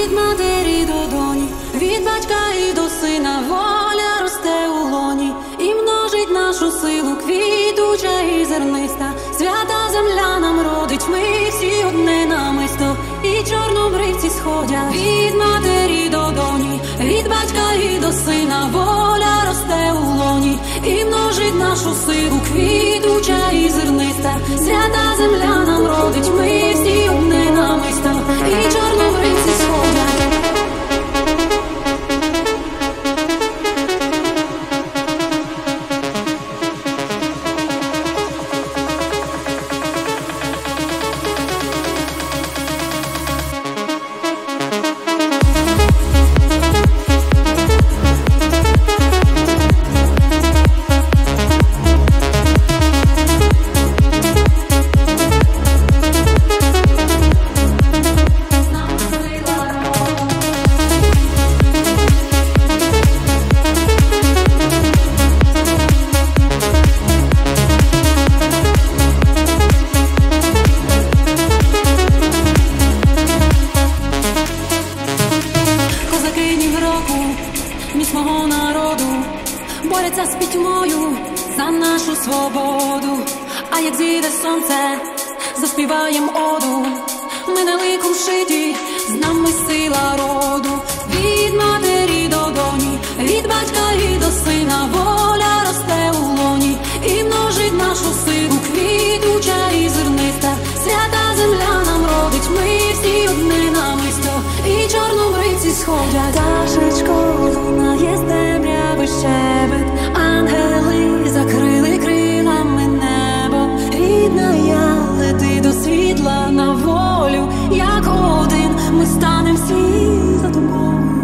від матері до доні, від батька і до сина, воля росте у лоні і множить нашу силу, квітуча і зерниста. Свята земля нам родить, ми всі одне намисто, і чорнобривці сходять від матері до доні, від батька і до сина, воля росте у лоні і множить нашу силу, квітуча і зерниста. Свята земля нам родить, ми всі одне намисто, і чорнобривці сходять. Міць мого народу борються з пітьмою за нашу свободу. А як зійде сонце, заспіваєм оду. Ми не ликом шиті, з нами сила роду. Від матері до доні, від батька і до сина, воля росте у лоні і множить нашу силу, квітуча і зерниста. Свята земля нам родить, ми всі одне намисто, і чорнобривці сходять. Пташечко лунає з темряви щебет, ангели закрили крилами небо. Рідна я, лети до світла на волю, як один ми станем всі за тобою.